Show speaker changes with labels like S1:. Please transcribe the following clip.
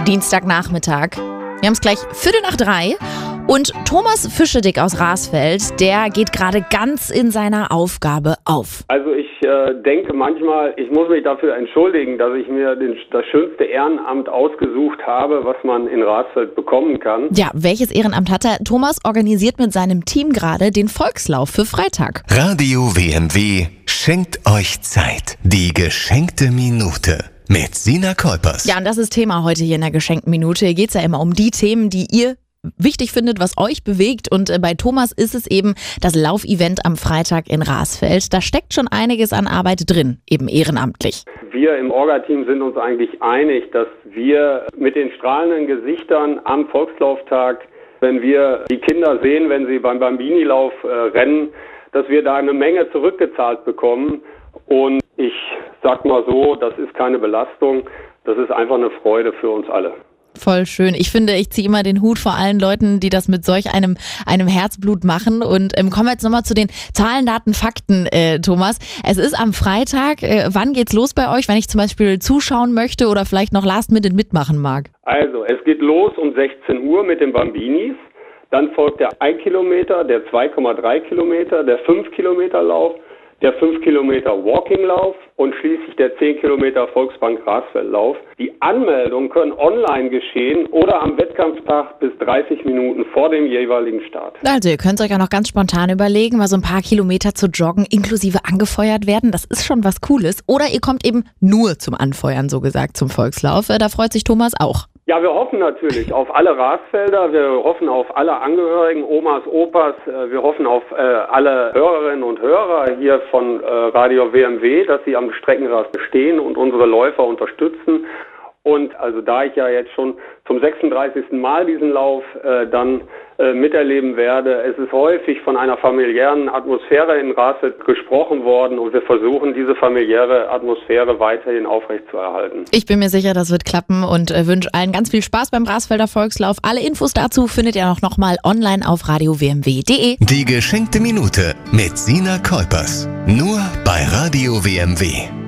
S1: Dienstagnachmittag. Wir haben es gleich 2:45 und Thomas Fischedick aus Rasfeld, der geht gerade ganz in seiner Aufgabe auf.
S2: Also ich denke manchmal, ich muss mich dafür entschuldigen, dass ich mir das schönste Ehrenamt ausgesucht habe, was man in Rasfeld bekommen kann.
S1: Ja, welches Ehrenamt hat er? Thomas organisiert mit seinem Team gerade den Volkslauf für Freitag.
S3: Radio WMW schenkt euch Zeit. Die geschenkte Minute. Mit Sina Kolpers.
S1: Ja, und das ist Thema heute hier in der geschenkten Minute. Hier geht es ja immer um die Themen, die ihr wichtig findet, was euch bewegt. Und bei Thomas ist es eben das Laufevent am Freitag in Rasfeld. Da steckt schon einiges an Arbeit drin, eben ehrenamtlich.
S2: Wir im Orga-Team sind uns eigentlich einig, dass wir mit den strahlenden Gesichtern am Volkslauftag, wenn wir die Kinder sehen, wenn sie beim Bambini-Lauf rennen, dass wir da eine Menge zurückgezahlt bekommen. Und ich sag mal so, das ist keine Belastung, das ist einfach eine Freude für uns alle.
S1: Voll schön. Ich finde, ich ziehe immer den Hut vor allen Leuten, die das mit solch einem Herzblut machen. Und kommen wir jetzt nochmal zu den Zahlen, Daten, Fakten, Thomas. Es ist am Freitag. Wann geht's los bei euch, wenn ich zum Beispiel zuschauen möchte oder vielleicht noch Last Minute mitmachen mag?
S2: Also, es geht los um 16 Uhr mit den Bambinis. Dann folgt der 1 Kilometer, der 2,3 Kilometer, der 5 Kilometer Lauf, der 5 Kilometer Walking-Lauf und schließlich der 10 Kilometer Volksbank Rasfeld-Lauf. Die Anmeldungen können online geschehen oder am Wettkampftag bis 30 Minuten vor dem jeweiligen Start.
S1: Also ihr könnt euch auch noch ganz spontan überlegen, mal so ein paar Kilometer zu joggen, inklusive angefeuert werden. Das ist schon was Cooles. Oder ihr kommt eben nur zum Anfeuern, so gesagt, zum Volkslauf. Da freut sich Thomas auch.
S2: Ja, wir hoffen natürlich auf alle Rasfelder, wir hoffen auf alle Angehörigen, Omas, Opas, wir hoffen auf alle Hörerinnen und Hörer hier von Radio WMW, dass sie am Streckenrad stehen und unsere Läufer unterstützen. Und also da ich ja jetzt schon zum 36. Mal diesen Lauf dann miterleben werde, es ist häufig von einer familiären Atmosphäre in Rasfeld gesprochen worden und wir versuchen, diese familiäre Atmosphäre weiterhin aufrechtzuerhalten.
S1: Ich bin mir sicher, das wird klappen und wünsche allen ganz viel Spaß beim Rasfelder Volkslauf. Alle Infos dazu findet ihr auch noch mal online auf radiowmw.de.
S3: Die geschenkte Minute mit Sina Kolpers. Nur bei Radio WMW.